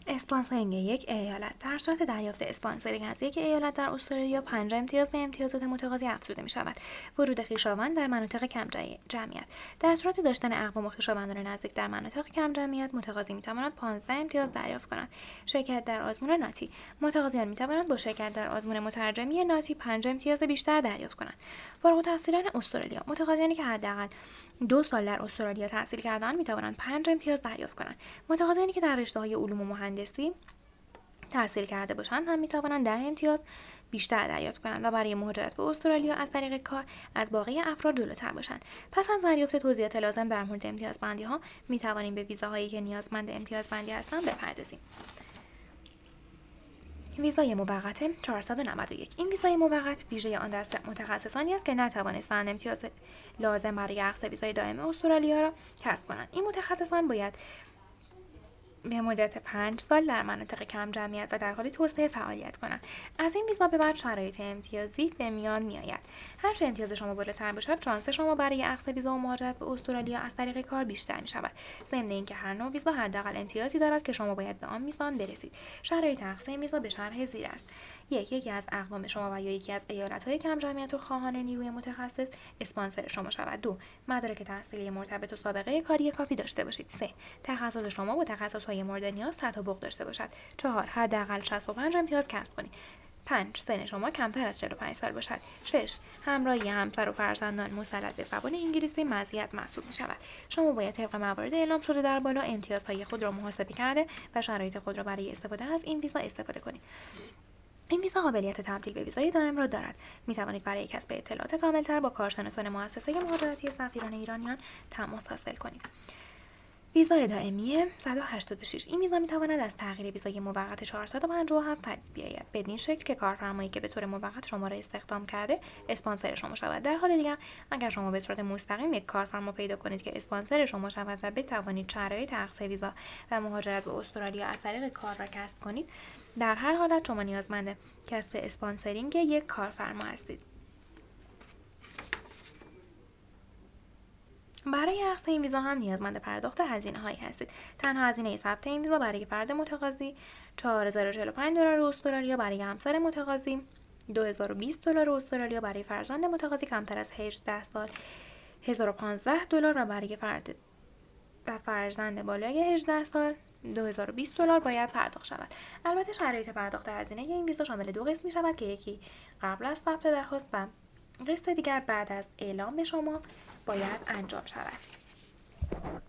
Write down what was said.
اسپانسرینگ یک ایالت. در صورت دریافت اسپانسرینگ از یک ایالت در استرالیا 5 امتیاز به امتیازات متقاضی افزوده می شود. وجود خویشاوند در مناطق کم جمعیت. در صورت داشتن اقوام و خویشاوندان نزدیک در مناطق کم جمعیت، متقاضی می تواند 15 امتیاز دریافت کند. شرکت در آزمون ناتی. متقاضیان می توانند با شرکت در آزمون مترجمی ناتی 5 امتیاز بیشتر دریافت کنند. فارغ التحصیلان استرالیا. متقاضیانی که حداقل 2 سال در استرالیا تحصیل کرده‌اند می توانند 5 امتیاز دریافت کنند. متقاضیانی که در رشته‌های علوم و مهندسی تحصیل کرده باشند هم می توانند 10 امتیاز بیشتر دریافت کنند و برای مهاجرت به استرالیا از طریق کار از باقی افراد جلوتر باشند. پس از دریافت توضیحات لازم در مورد امتیازبندی ها می توانیم به ویزاهایی که نیازمند امتیازبندی هستند بپردازیم. ویزای موقت 491. این ویزای موقت ویژه آن دسته متخصصانی است که نتوانستند امتیاز لازم برای اخذ ویزای دائم استرالیا را کسب کنند. این متخصصان باید به مدت 5 سال در مناطق کم جمعیت و در حال توسعه فعالیت کنند. از این ویزا به بعد شرایط امتیازی به میان میآید. هرچه امتیاز شما بالاتر باشد، شانس شما برای اخذ ویزا و مهاجرت به استرالیا از طریق کار بیشتر می شود. ضمن اینکه هر نوع ویزا حداقل امتیازی دارد که شما باید به آن میزان برسید. شرایط اخذ ویزا به شرح زیر است. یکی از اقوام شما و یا یکی از ایالت‌های کم جمعیت و خواهان نیروی متخصص اسپانسر شما شود. 2. مدارک تحصیلی مرتبط و سابقه کاری کافی داشته باشید. 3. تخصص شما با تخصص‌های مورد نیاز تطابق داشته باشد. 4. حداقل 65 امتیاز کسب کنید. 5. سن شما کمتر از 45 سال باشد. 6. همراهی همسر و فرزندان مسلط به زبان انگلیسی مزیت محسوب می شود. شما باید طبق موارد اعلام شده در بالا امتیازهای خود را محاسبه کرده و شرایط خود را برای استفاده از این ویزا استفاده کنید. این ویزا قابلیت تبدیل به ویزای دائم را دارد. می توانید برای کسب اطلاعات کاملتر با کارشناسان مؤسسه مهاجرتی سفیران ایرانیان تماس حاصل کنید. ویزای دائمی 186. این ویزا می تواند از تغییر ویزای موقت 457 پدید بیاید، بدین شکل که کارفرمایی که به طور موقت شما را استخدام کرده اسپانسر شما شود. در حال دیگر اگر شما به صورت مستقیم یک کارفرما پیدا کنید که اسپانسر شما شود و بتوانید شرایط اخذ ویزا و مهاجرت به استرالیا از طریق کار را کسب کنید، در هر حالت شما نیازمند کسب اسپانسرینگ یک کارفرما هستید. برای اخذ این ویزا هم نیازمند پرداخت هزینه‌هایی هستید. تنها هزینه ثبت این ویزا برای فرد متقاضی $4045 استرالیا، برای همسر متقاضی $2020 استرالیا، برای فرزند متقاضی کمتر از 18 سال $1015 و برای فرزند بالای 18 سال $2020 باید پرداخت شود. البته شرایط پرداخت هزینه این ویزا شامل 2 قسط می شود که یکی قبل از ثبت درخواست و قسط دیگر بعد از اعلام به شما باید انجام شود.